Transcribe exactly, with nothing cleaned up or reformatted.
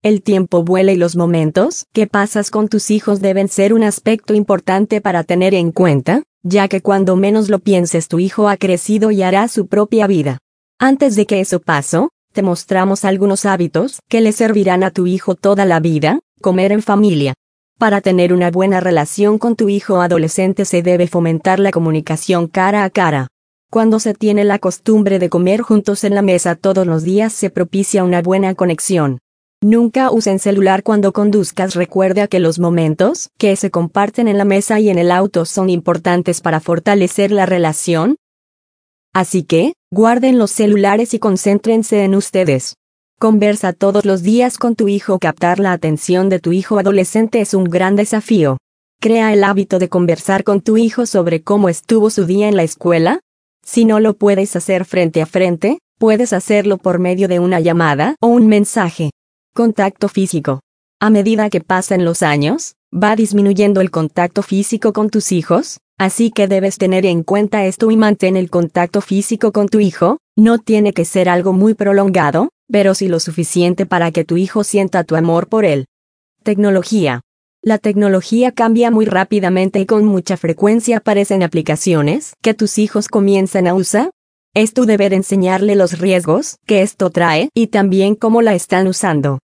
El tiempo vuela y los momentos que pasas con tus hijos deben ser un aspecto importante para tener en cuenta, ya que cuando menos lo pienses tu hijo ha crecido y hará su propia vida. Antes de que eso pase, te mostramos algunos hábitos que le servirán a tu hijo toda la vida. Comer en familia. Para tener una buena relación con tu hijo adolescente se debe fomentar la comunicación cara a cara. Cuando se tiene la costumbre de comer juntos en la mesa todos los días se propicia una buena conexión. Nunca usen celular cuando conduzcas. Recuerda que los momentos que se comparten en la mesa y en el auto son importantes para fortalecer la relación. Así que, guarden los celulares y concéntrense en ustedes. Conversa todos los días con tu hijo. Captar la atención de tu hijo adolescente es un gran desafío. Crea el hábito de conversar con tu hijo sobre cómo estuvo su día en la escuela. Si no lo puedes hacer frente a frente, puedes hacerlo por medio de una llamada o un mensaje. Contacto físico. A medida que pasan los años, va disminuyendo el contacto físico con tus hijos, así que debes tener en cuenta esto y mantén el contacto físico con tu hijo. No tiene que ser algo muy prolongado, pero sí lo suficiente para que tu hijo sienta tu amor por él. Tecnología. La tecnología cambia muy rápidamente y con mucha frecuencia aparecen aplicaciones que tus hijos comienzan a usar. Es tu deber enseñarle los riesgos que esto trae y también cómo la están usando.